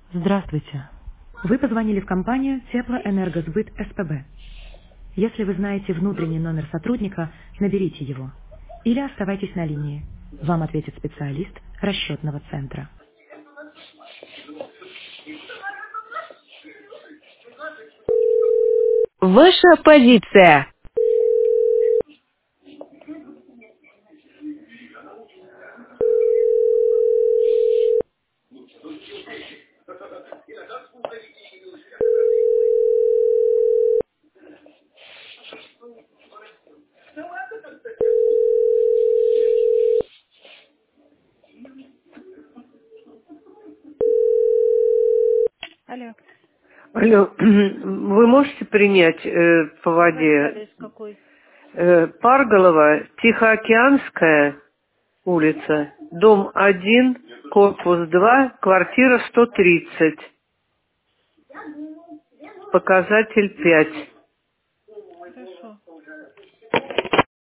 Здравствуйте. Вы позвонили в компанию Теплоэнергосбыт СПБ. Если вы знаете внутренний номер сотрудника, наберите его. Или оставайтесь на линии. Вам ответит специалист расчетного центра. Ваша позиция. Алло, Алло, вы можете принять по ваш воде адрес какой? Парголова, Тихоокеанская улица, дом 1, корпус 2, квартира 130, показатель 5. Хорошо.